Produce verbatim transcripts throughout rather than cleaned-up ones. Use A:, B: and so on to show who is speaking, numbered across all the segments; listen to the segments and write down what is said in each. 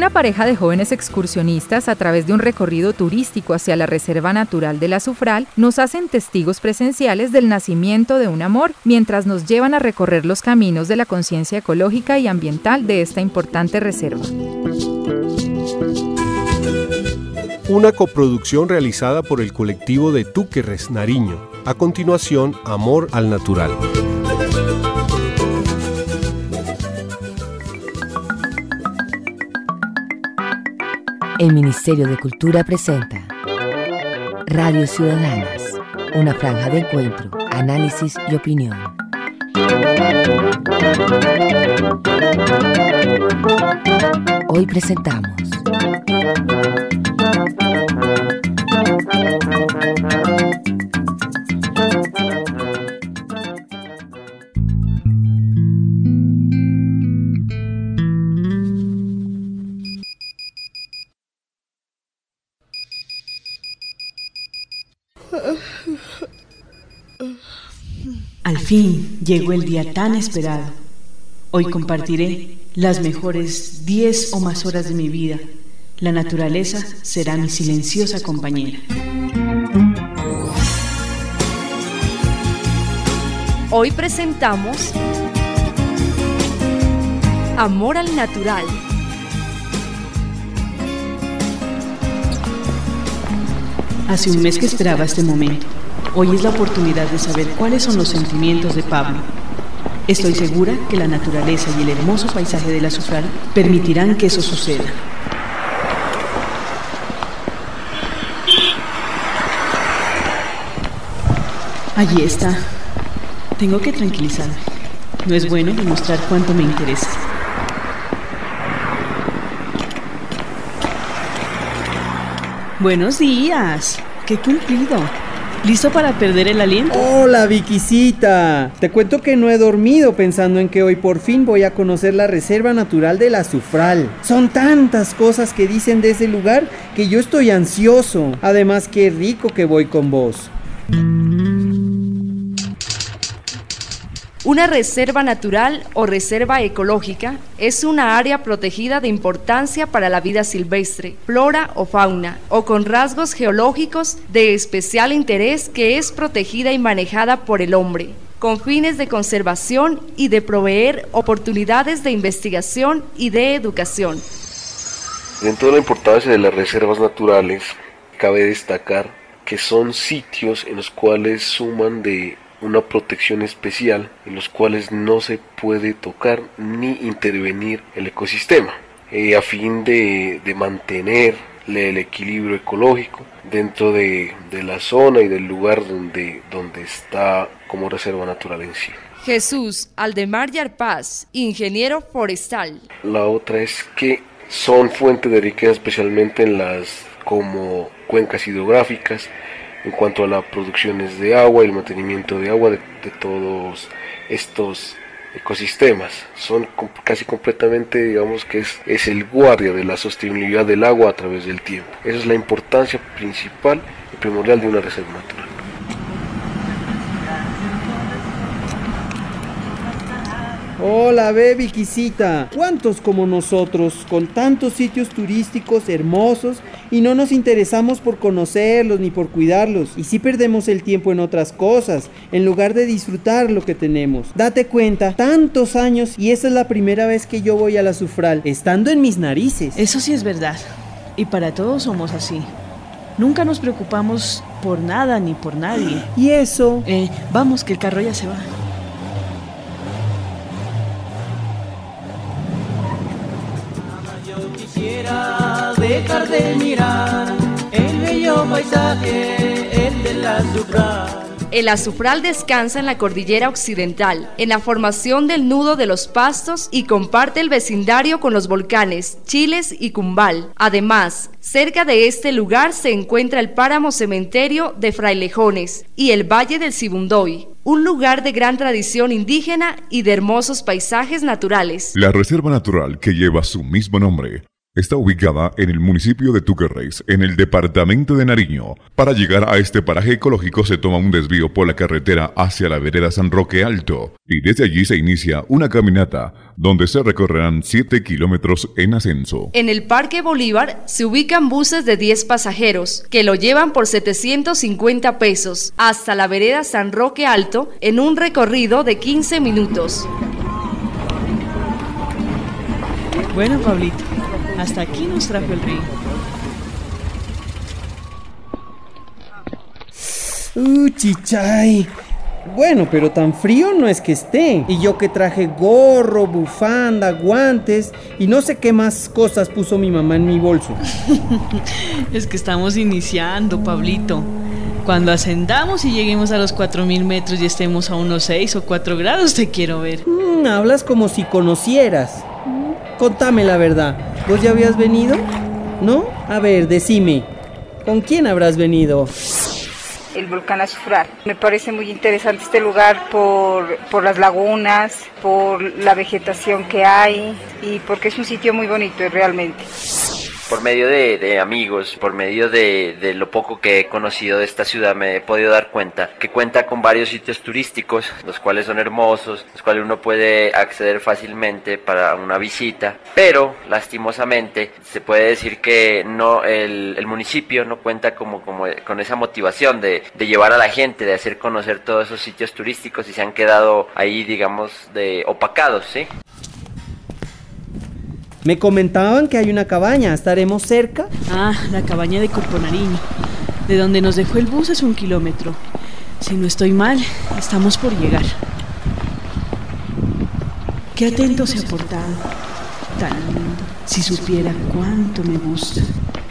A: Una pareja de jóvenes excursionistas, a través de un recorrido turístico hacia la Reserva Natural del Azufral, nos hacen testigos presenciales del nacimiento de un amor, mientras nos llevan a recorrer los caminos de la conciencia ecológica y ambiental de esta importante reserva.
B: Una coproducción realizada por el colectivo de Túquerres, Nariño. A continuación, Amor al Natural.
C: El Ministerio de Cultura presenta Radio Ciudadanas, una franja de encuentro, análisis y opinión. Hoy presentamos
D: Al fin llegó el día tan esperado. Hoy compartiré las mejores diez o más horas de mi vida. La naturaleza será mi silenciosa compañera.
E: Hoy presentamos Amor al Natural.
D: Hace un mes que esperaba este momento. Hoy es la oportunidad de saber cuáles son los sentimientos de Pablo. Estoy segura que la naturaleza y el hermoso paisaje del Azufral permitirán que eso suceda. Allí está. Tengo que tranquilizarme. No es bueno demostrar cuánto me interesa. Buenos días. ¡Qué cumplido! ¿Listo para perder el aliento?
F: Hola, Viquisita. Te cuento que no he dormido pensando en que hoy por fin voy a conocer la Reserva Natural del Azufral. Son tantas cosas que dicen de ese lugar que yo estoy ansioso. Además, qué rico que voy con vos.
E: Una reserva natural o reserva ecológica es una área protegida de importancia para la vida silvestre, flora o fauna, o con rasgos geológicos de especial interés que es protegida y manejada por el hombre, con fines de conservación y de proveer oportunidades de investigación y de educación.
G: Dentro de la importancia de las reservas naturales, cabe destacar que son sitios en los cuales suman de una protección especial, en los cuales no se puede tocar ni intervenir el ecosistema, eh, a fin de, de mantener el equilibrio ecológico dentro de, de la zona y del lugar donde, donde está como reserva natural en sí.
E: Jesús Aldemar Yarpaz, ingeniero forestal.
G: La otra es que son fuente de riqueza, especialmente en las como cuencas hidrográficas, en cuanto a las producciones de agua y el mantenimiento de agua de, de todos estos ecosistemas. Son com- casi completamente, digamos que es, es el guardia de la sostenibilidad del agua a través del tiempo. Esa es la importancia principal y primordial de una reserva natural.
F: Hola, ve, Viquisita. ¿Cuántos como nosotros, con tantos sitios turísticos hermosos, y no nos interesamos por conocerlos ni por cuidarlos? Y sí perdemos el tiempo en otras cosas, en lugar de disfrutar lo que tenemos. Date cuenta, tantos años, y esa es la primera vez que yo voy al Azufral, estando en mis narices.
D: Eso sí es verdad. Y para todos somos así. Nunca nos preocupamos por nada ni por nadie.
F: ¿Y eso?
D: Eh, vamos, que el carro ya se va.
H: Quisiera dejar de mirar el bello paisaje, el del Azufral.
E: El Azufral descansa en la cordillera occidental, en la formación del nudo de los Pastos, y comparte el vecindario con los volcanes Chiles y Cumbal. Además, cerca de este lugar se encuentra el páramo cementerio de Frailejones y el Valle del Sibundoy, un lugar de gran tradición indígena y de hermosos paisajes naturales.
I: La reserva natural que lleva su mismo nombre está ubicada en el municipio de Túquerres, en el departamento de Nariño. Para llegar a este paraje ecológico se toma un desvío por la carretera hacia la vereda San Roque Alto y desde allí se inicia una caminata donde se recorrerán siete kilómetros en ascenso.
E: En el Parque Bolívar se ubican buses de diez pasajeros que lo llevan por setecientos cincuenta pesos hasta la vereda San Roque Alto en un recorrido de quince minutos.
D: Bueno, Pablito, hasta aquí nos trajo el río.
F: Uh, chichay. Bueno, pero tan frío no es que esté. Y yo que traje gorro, bufanda, guantes y no sé qué más cosas puso mi mamá en mi bolso.
D: Es que estamos iniciando, Pablito. Cuando ascendamos y lleguemos a los cuatro mil metros y estemos a unos seis o cuatro grados, te quiero ver.
F: Mm, hablas como si conocieras. Contame la verdad, ¿vos ya habías venido? ¿No? A ver, decime, ¿con quién habrás venido?
J: El volcán Azufral. Me parece muy interesante este lugar por, por las lagunas, por la vegetación que hay y porque es un sitio muy bonito realmente.
K: Por medio de, de amigos, por medio de, de lo poco que he conocido de esta ciudad, me he podido dar cuenta que cuenta con varios sitios turísticos, los cuales son hermosos, los cuales uno puede acceder fácilmente para una visita, pero lastimosamente se puede decir que no el, el municipio no cuenta como, como con esa motivación de, de llevar a la gente, de hacer conocer todos esos sitios turísticos y se han quedado ahí, digamos, de opacados, ¿sí?
F: Me comentaban que hay una cabaña, ¿estaremos cerca?
D: Ah, la cabaña de Corpo Nariño. De donde nos dejó el bus es un kilómetro. Si no estoy mal, estamos por llegar. Qué atento se ha portado. Tan lindo. Si supiera cuánto me gusta.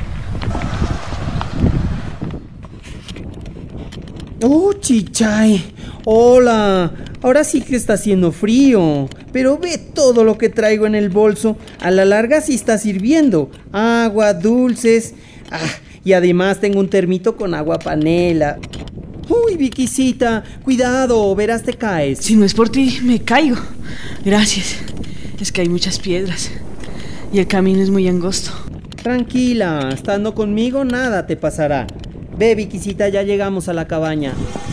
F: ¡Oh, chichay! ¡Hola! Ahora sí que está haciendo frío. Pero ve todo lo que traigo en el bolso. A la larga sí está sirviendo. Agua, dulces. Ah, y además tengo un termito con agua panela. ¡Uy, Viquisita! Cuidado, verás te caes.
D: Si no es por ti, me caigo. Gracias. Es que hay muchas piedras. Y el camino es muy angosto.
F: Tranquila, estando conmigo nada te pasará. Ve, Viquisita, ya llegamos a la cabaña.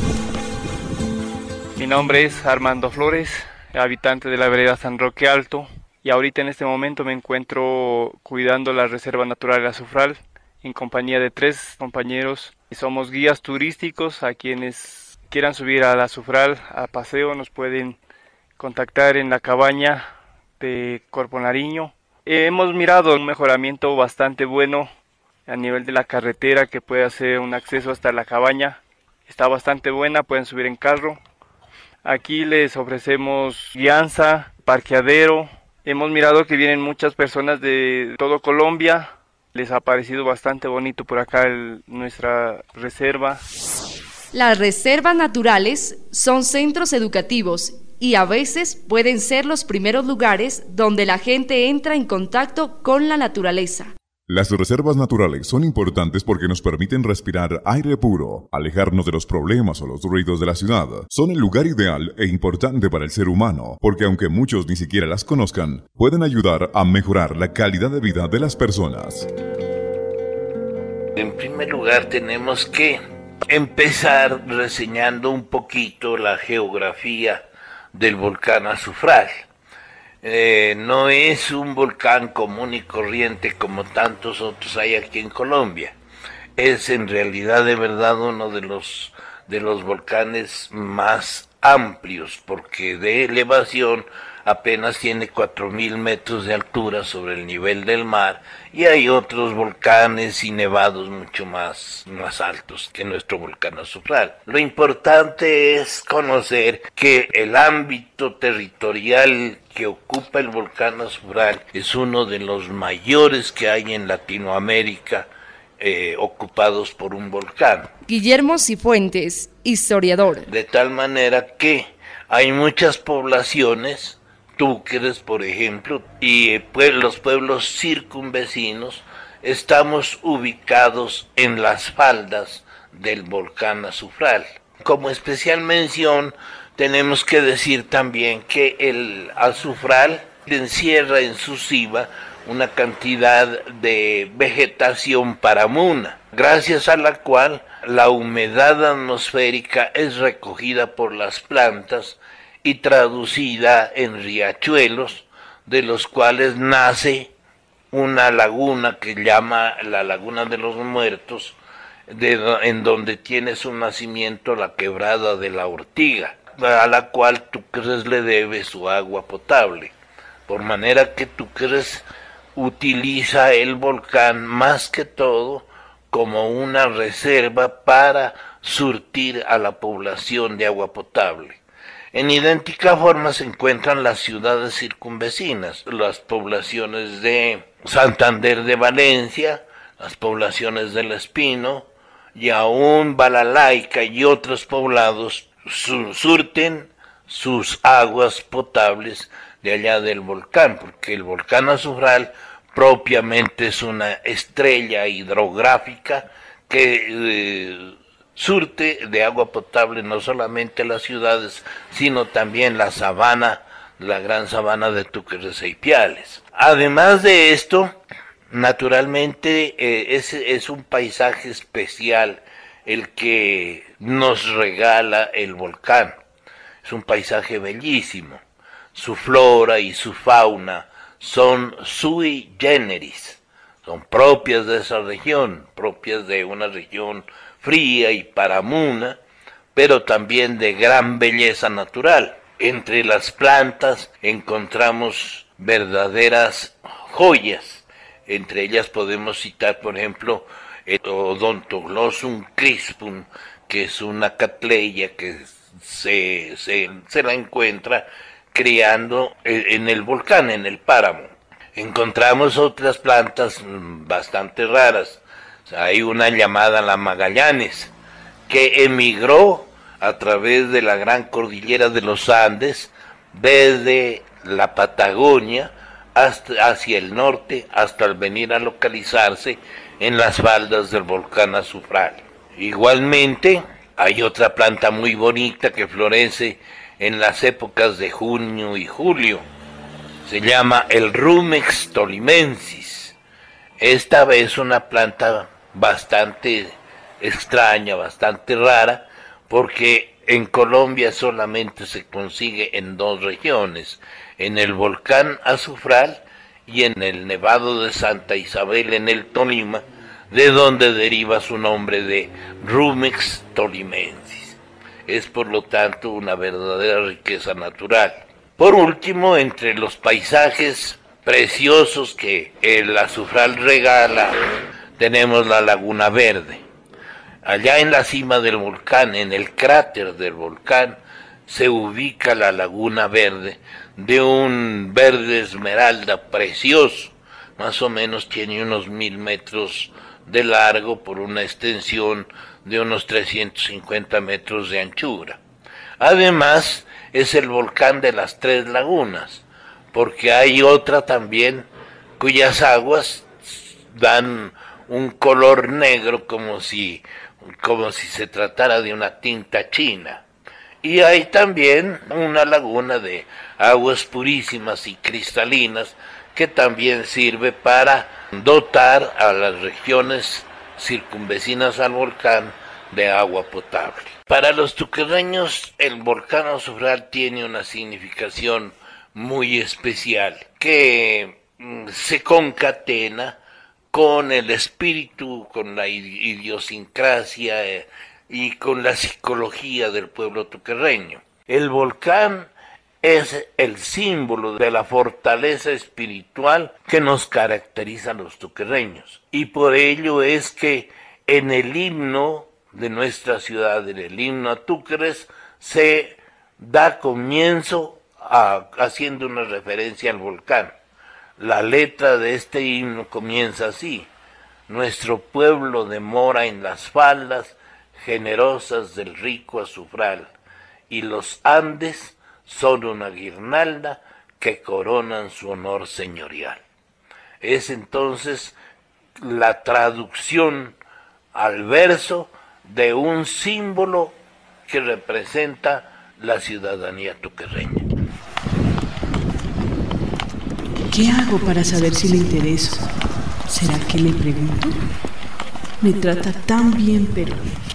L: Mi nombre es Armando Flores, habitante de la vereda San Roque Alto, y ahorita en este momento me encuentro cuidando la Reserva Natural del Azufral en compañía de tres compañeros. Somos guías turísticos. A quienes quieran subir al Azufral a paseo nos pueden contactar en la cabaña de Corpo Nariño. Hemos mirado un mejoramiento bastante bueno a nivel de la carretera que puede hacer un acceso hasta la cabaña. Está bastante buena, pueden subir en carro. Aquí les ofrecemos guianza, parqueadero. Hemos mirado que vienen muchas personas de todo Colombia. Les ha parecido bastante bonito por acá el, nuestra reserva.
E: Las reservas naturales son centros educativos y a veces pueden ser los primeros lugares donde la gente entra en contacto con la naturaleza.
I: Las reservas naturales son importantes porque nos permiten respirar aire puro, alejarnos de los problemas o los ruidos de la ciudad. Son el lugar ideal e importante para el ser humano, porque aunque muchos ni siquiera las conozcan, pueden ayudar a mejorar la calidad de vida de las personas.
M: En primer lugar, tenemos que empezar reseñando un poquito la geografía del volcán Azufral. Eh, no es un volcán común y corriente como tantos otros hay aquí en Colombia. Es en realidad de verdad uno de los, de los volcanes más amplios, porque de elevación apenas tiene cuatro mil metros de altura sobre el nivel del mar, y hay otros volcanes y nevados mucho más, más altos que nuestro volcán Azufral. Lo importante es conocer que el ámbito territorial que ocupa el volcán Azufral es uno de los mayores que hay en Latinoamérica eh, ocupados por un volcán.
E: Guillermo Cifuentes, historiador.
M: De tal manera que hay muchas poblaciones, Túquerres por ejemplo, y pues, los pueblos circunvecinos, estamos ubicados en las faldas del volcán Azufral. Como especial mención, tenemos que decir también que el Azufral encierra en su cima una cantidad de vegetación paramuna, gracias a la cual la humedad atmosférica es recogida por las plantas y traducida en riachuelos, de los cuales nace una laguna que llama la Laguna de los Muertos, de, en donde tiene su nacimiento la quebrada de la Ortiga, a la cual Túquerres le debe su agua potable, por manera que Túquerres utiliza el volcán más que todo como una reserva para surtir a la población de agua potable. En idéntica forma se encuentran las ciudades circunvecinas, las poblaciones de Santander de Valencia, las poblaciones del Espino, y aún Balalaica y otros poblados surten sus aguas potables de allá del volcán, porque el volcán Azufral propiamente es una estrella hidrográfica que eh, surte de agua potable no solamente las ciudades, sino también la sabana, la gran sabana de Túquerres e Ipiales. Además de esto, naturalmente eh, es, es un paisaje especial el que nos regala el volcán. Es un paisaje bellísimo. Su flora y su fauna son sui generis, son propias de esa región, propias de una región fría y paramuna, pero también de gran belleza natural. Entre las plantas encontramos verdaderas joyas. Entre ellas podemos citar, por ejemplo, el Odontoglossum crispum, que es una catleya que se, se, se la encuentra criando en el volcán, en el páramo. Encontramos otras plantas bastante raras. Hay una llamada la Magallanes, que emigró a través de la gran cordillera de los Andes, desde la Patagonia hasta, hacia el norte, hasta venir a localizarse en las faldas del volcán Azufral. Igualmente, hay otra planta muy bonita que florece en las épocas de junio y julio. Se llama el Rumex tolimensis. Esta es una planta bastante extraña, bastante rara, porque en Colombia solamente se consigue en dos regiones, en el volcán Azufral y en el Nevado de Santa Isabel en el Tolima, de donde deriva su nombre de Rumex tolimensis. Es por lo tanto una verdadera riqueza natural. Por último, entre los paisajes preciosos que el Azufral regala, tenemos la Laguna Verde. Allá en la cima del volcán, en el cráter del volcán, se ubica la Laguna Verde, de un verde esmeralda precioso. Más o menos tiene unos mil metros de largo por una extensión de unos trescientos cincuenta metros de anchura. Además, es el volcán de las Tres Lagunas, porque hay otra también cuyas aguas dan un color negro como si, como si se tratara de una tinta china. Y hay también una laguna de aguas purísimas y cristalinas que también sirve para dotar a las regiones circunvecinas al volcán de agua potable. Para los tuquerreños, el volcán Azufral tiene una significación muy especial que se concatena con el espíritu, con la idiosincrasia eh, y con la psicología del pueblo tuquerreño. El volcán es el símbolo de la fortaleza espiritual que nos caracteriza a los tuquerreños, y por ello es que en el himno de nuestra ciudad, en el himno a Túquerres, se da comienzo a, haciendo una referencia al volcán. La letra de este himno comienza así: nuestro pueblo demora en las faldas generosas del rico Azufral, y los Andes son una guirnalda que coronan su honor señorial. Es entonces la traducción al verso de un símbolo que representa la ciudadanía tuquerreña.
D: ¿Qué hago para saber si le intereso? ¿Será que le pregunto? Me trata tan bien, pero...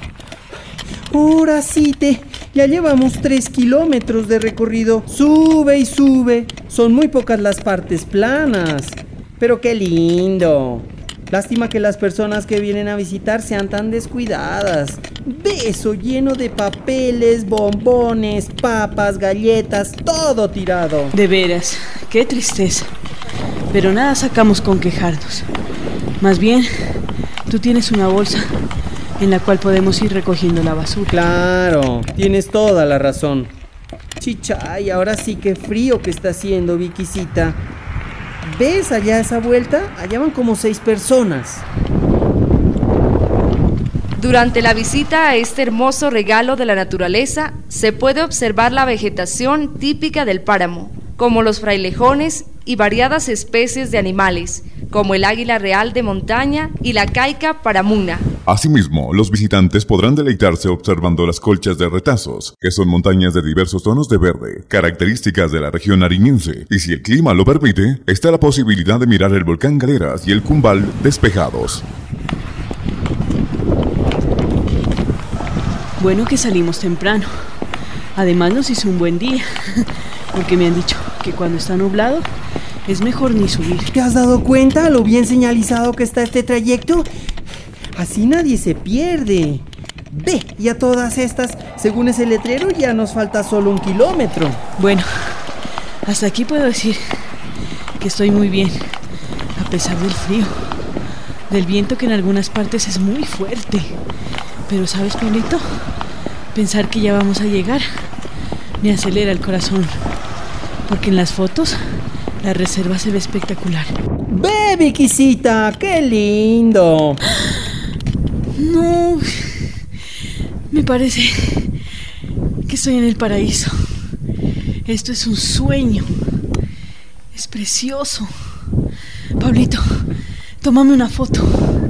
F: Ahora sí, te... Ya llevamos tres kilómetros de recorrido. Sube y sube. Son muy pocas las partes planas. Pero qué lindo. Lástima que las personas que vienen a visitar sean tan descuidadas. Ve eso lleno de papeles, bombones, papas, galletas, todo tirado.
D: De veras, qué tristeza. Pero nada sacamos con quejarnos. Más bien, tú tienes una bolsa en la cual podemos ir recogiendo la basura.
F: Claro, tienes toda la razón. Chichay, ahora sí que frío que está haciendo, Viquisita. ¿Ves allá esa vuelta? Allá van como seis personas.
E: Durante la visita a este hermoso regalo de la naturaleza, se puede observar la vegetación típica del páramo, como los frailejones y variadas especies de animales, como el águila real de montaña y la caica paramuna.
I: Asimismo, los visitantes podrán deleitarse observando las colchas de retazos, que son montañas de diversos tonos de verde, características de la región nariñense, y si el clima lo permite, está la posibilidad de mirar el volcán Galeras y el Cumbal despejados.
D: Bueno que salimos temprano. Además nos hizo un buen día, porque me han dicho que cuando está nublado es mejor ni subir.
F: ¿Te has dado cuenta lo bien señalizado que está este trayecto? Así nadie se pierde. Ve, y a todas estas, según ese letrero, ya nos falta solo un kilómetro.
D: Bueno, hasta aquí puedo decir que estoy muy bien, a pesar del frío, del viento que en algunas partes es muy fuerte. Pero ¿sabes, Pablito? Pensar que ya vamos a llegar me acelera el corazón, porque en las fotos la reserva se ve espectacular.
F: ¡Ve, Viquisita! ¡Qué lindo!
D: No, me parece que estoy en el paraíso. Esto es un sueño. Es precioso. Pablito, tómame una foto.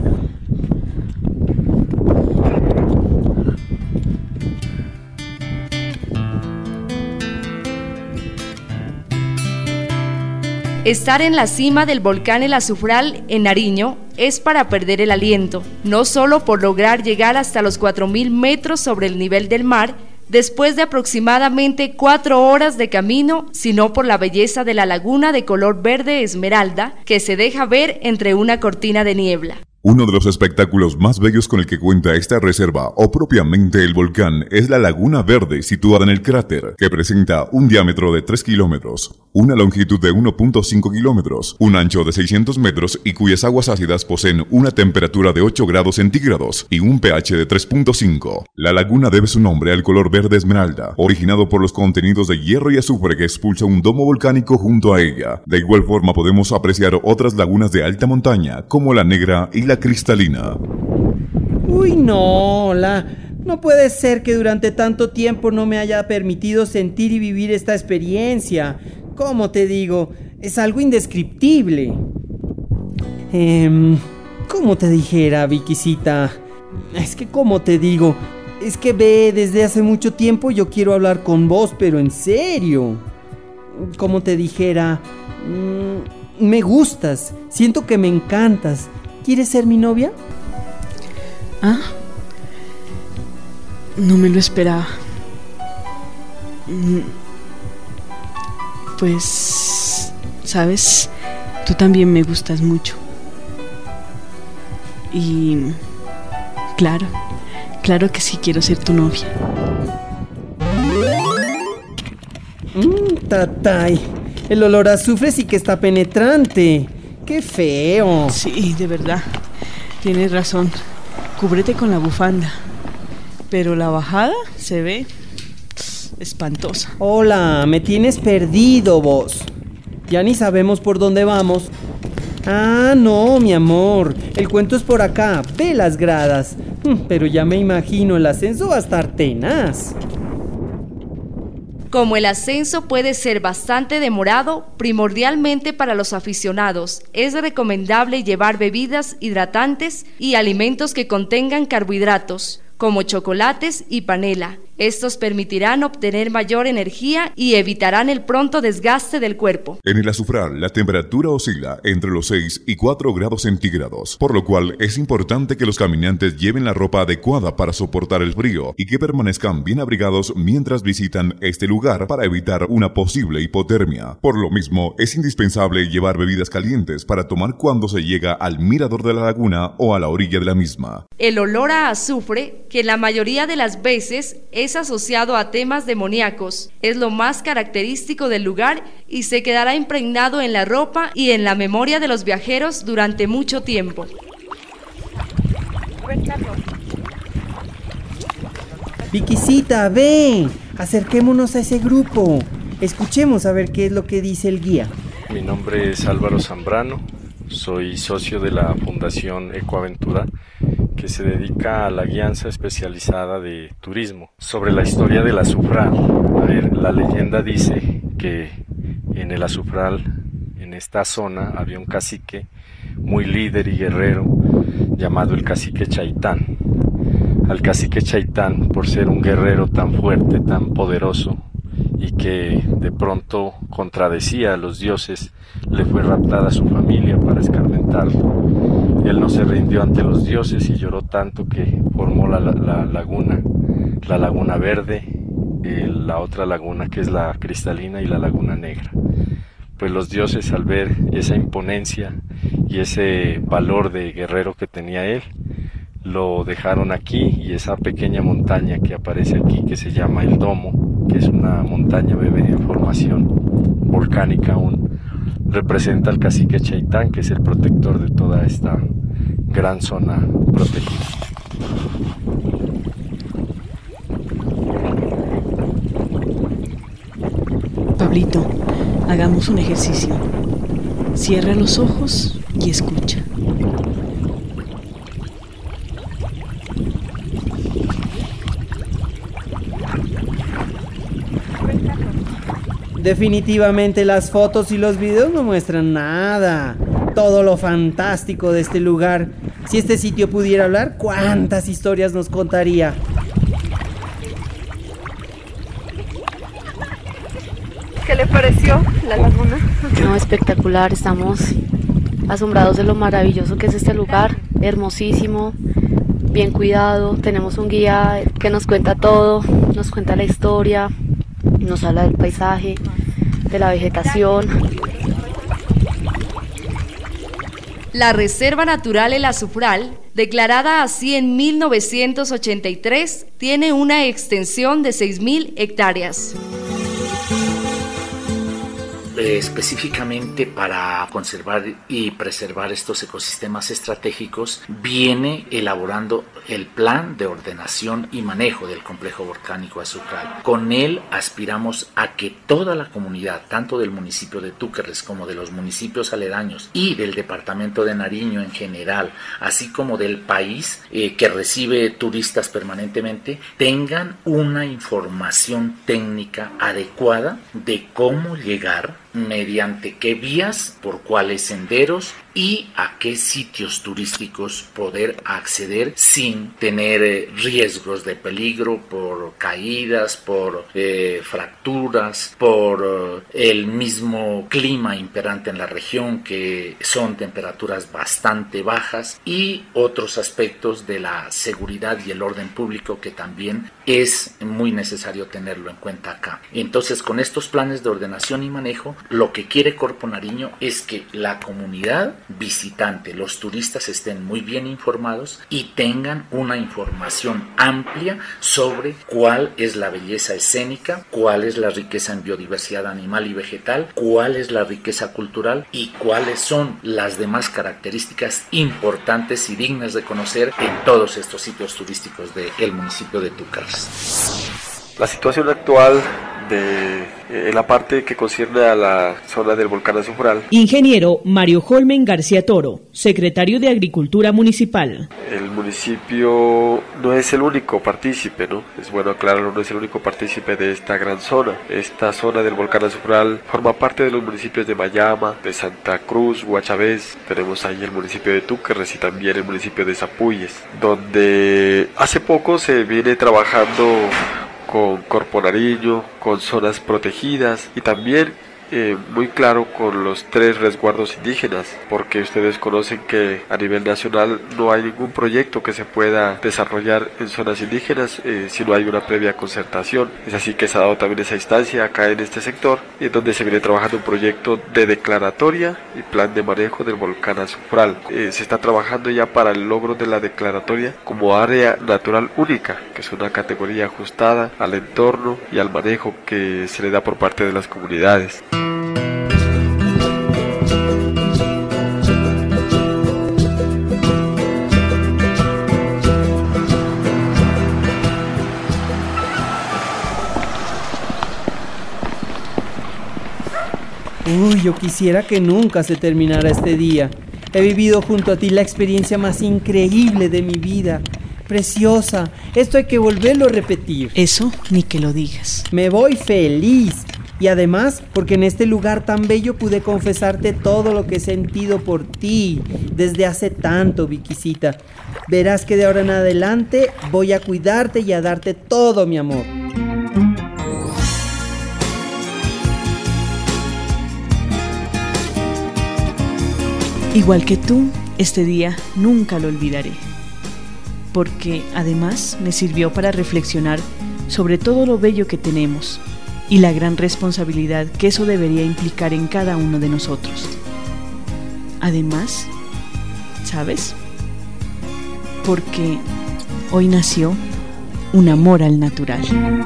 E: Estar en la cima del volcán El Azufral en Nariño es para perder el aliento, no solo por lograr llegar hasta los cuatro mil metros sobre el nivel del mar, después de aproximadamente cuatro horas de camino, sino por la belleza de la laguna de color verde esmeralda que se deja ver entre una cortina de niebla.
I: Uno de los espectáculos más bellos con el que cuenta esta reserva, o propiamente el volcán, es la Laguna Verde situada en el cráter, que presenta un diámetro de tres kilómetros, una longitud de uno punto cinco kilómetros, un ancho de seiscientos metros y cuyas aguas ácidas poseen una temperatura de ocho grados centígrados y un pH de tres punto cinco. La laguna debe su nombre al color verde esmeralda, originado por los contenidos de hierro y azufre que expulsa un domo volcánico junto a ella. De igual forma podemos apreciar otras lagunas de alta montaña, como la Negra y la Cristalina.
F: Uy, no, la... No puede ser que durante tanto tiempo no me haya permitido sentir y vivir esta experiencia. ¿Cómo te digo? Es algo indescriptible. Eh, ¿Cómo te dijera, Viquisita? Es que, ¿cómo te digo? Es que ve, desde hace mucho tiempo yo quiero hablar con vos, pero en serio. ¿Cómo te dijera? Mm, me gustas, siento que me encantas. ¿Quieres ser mi novia?
D: ¿Ah? No me lo esperaba. Pues, ¿sabes? Tú también me gustas mucho. Y... Claro, claro que sí quiero ser tu novia.
F: Mmm, tatay. El olor a azufre sí que está penetrante. ¡Qué feo!
D: Sí, de verdad. Tienes razón. Cúbrete con la bufanda. Pero la bajada se ve espantosa.
F: Hola, me tienes perdido vos. Ya ni sabemos por dónde vamos. Ah, no, mi amor. El cuento es por acá. Ve las gradas. Pero ya me imagino, el ascenso va a estar tenaz.
E: Como el ascenso puede ser bastante demorado, primordialmente para los aficionados, es recomendable llevar bebidas hidratantes y alimentos que contengan carbohidratos, como chocolates y panela, Estos permitirán obtener mayor energía y evitarán el pronto desgaste del cuerpo.
I: En el azufral, la temperatura oscila entre los seis y cuatro grados centígrados, por lo cual es importante que los caminantes lleven la ropa adecuada para soportar el frío y que permanezcan bien abrigados mientras visitan este lugar para evitar una posible hipotermia. Por lo mismo, es indispensable llevar bebidas calientes para tomar cuando se llega al mirador de la laguna o a la orilla de la misma.
E: El olor a azufre, que la mayoría de las veces es asociado a temas demoníacos, es lo más característico del lugar y se quedará impregnado en la ropa y en la memoria de los viajeros durante mucho tiempo.
F: Viquisita, ve, acerquémonos a ese grupo. Escuchemos a ver qué es lo que dice el guía.
N: Mi nombre es Álvaro Zambrano, soy socio de la Fundación Ecoaventura, que se dedica a la guianza especializada de turismo. Sobre la historia del azufral, a ver, la leyenda dice que en el azufral, en esta zona, había un cacique muy líder y guerrero llamado el cacique Chaitán. Al cacique Chaitán, por ser un guerrero tan fuerte, tan poderoso y que de pronto contradecía a los dioses, le fue raptada su familia para escarmentarlo. Él no se rindió ante los dioses y lloró tanto que formó la, la, la laguna, la laguna verde, eh, la otra laguna que es la cristalina y la laguna negra. Pues los dioses, al ver esa imponencia y ese valor de guerrero que tenía él, lo dejaron aquí, y esa pequeña montaña que aparece aquí, que se llama el Domo, que es una montaña bebé de formación volcánica aún, representa al cacique Chaitán, que es el protector de toda esta gran zona protegida.
D: Pablito, hagamos un ejercicio. Cierra los ojos y escucha.
F: Definitivamente las fotos y los videos no muestran nada. Todo lo fantástico de este lugar. Si este sitio pudiera hablar, ¿cuántas historias nos contaría?
O: ¿Qué le pareció la laguna?
P: No, espectacular, estamos asombrados de lo maravilloso que es este lugar, hermosísimo, bien cuidado, tenemos un guía que nos cuenta todo, nos cuenta la historia, nos habla del paisaje, de la vegetación.
E: La Reserva Natural El Azufral, declarada así en mil novecientos ochenta y tres, tiene una extensión de seis mil hectáreas.
Q: Específicamente para conservar y preservar estos ecosistemas estratégicos, viene elaborando el plan de ordenación y manejo del complejo volcánico azufral. Con él aspiramos a que toda la comunidad, tanto del municipio de Túquerres como de los municipios aledaños y del departamento de Nariño en general, así como del país eh, que recibe turistas permanentemente, tengan una información técnica adecuada de cómo llegar, mediante qué vías, por cuáles senderos y a qué sitios turísticos poder acceder sin tener eh, riesgos de peligro por caídas, por eh, fracturas, por eh, el mismo clima imperante en la región, que son temperaturas bastante bajas, y otros aspectos de la seguridad y el orden público que también es muy necesario tenerlo en cuenta acá. Entonces, con estos planes de ordenación y manejo, lo que quiere Corpo Nariño es que la comunidad visitante, los turistas, estén muy bien informados y tengan una información amplia sobre cuál es la belleza escénica, cuál es la riqueza en biodiversidad animal y vegetal, cuál es la riqueza cultural y cuáles son las demás características importantes y dignas de conocer en todos estos sitios turísticos del municipio de Túquerres.
R: La situación actual de eh, la parte que concierne a la zona del volcán azufral.
D: Ingeniero Mario Holmen García Toro, secretario de Agricultura Municipal.
R: El municipio no es el único partícipe, ¿no? Es bueno aclararlo, no es el único partícipe de esta gran zona. Esta zona del volcán azufral forma parte de los municipios de Mayama, de Santa Cruz, Guachavés. Tenemos ahí el municipio de Túquerres y también el municipio de Zapuyes, donde hace poco se viene trabajando con Corpo Nariño, con zonas protegidas y también Eh, muy claro con los tres resguardos indígenas, porque ustedes conocen que a nivel nacional no hay ningún proyecto que se pueda desarrollar en zonas indígenas eh, si no hay una previa concertación. Es así que se ha dado también esa instancia acá en este sector, en donde se viene trabajando un proyecto de declaratoria y plan de manejo del volcán Azufral. Eh, se está trabajando ya para el logro de la declaratoria como área natural única, que es una categoría ajustada al entorno y al manejo que se le da por parte de las comunidades.
F: Uy, yo quisiera que nunca se terminara este día. He vivido junto a ti la experiencia más increíble de mi vida. Preciosa, esto hay que volverlo a repetir.
D: Eso ni que lo digas.
F: Me voy feliz. Y además, porque en este lugar tan bello pude confesarte todo lo que he sentido por ti desde hace tanto, Viquisita. Verás que de ahora en adelante voy a cuidarte y a darte todo mi amor.
D: Igual que tú, este día nunca lo olvidaré, porque además me sirvió para reflexionar sobre todo lo bello que tenemos y la gran responsabilidad que eso debería implicar en cada uno de nosotros. Además, ¿sabes? Porque hoy nació un amor al natural.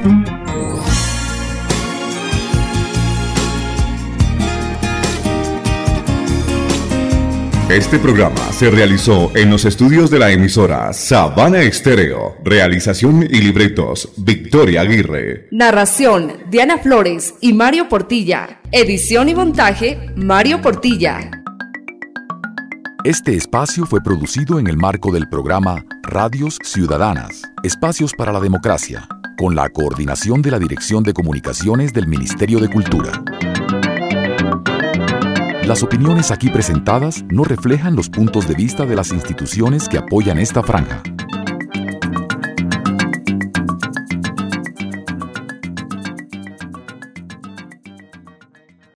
I: Este programa se realizó en los estudios de la emisora Sabana Estéreo. Realización y libretos, Victoria Aguirre.
E: Narración, Diana Flores y Mario Portilla. Edición y montaje, Mario Portilla.
S: Este espacio fue producido en el marco del programa Radios Ciudadanas, Espacios para la Democracia, con la coordinación de la Dirección de Comunicaciones del Ministerio de Cultura. Las opiniones aquí presentadas no reflejan los puntos de vista de las instituciones que apoyan esta franja.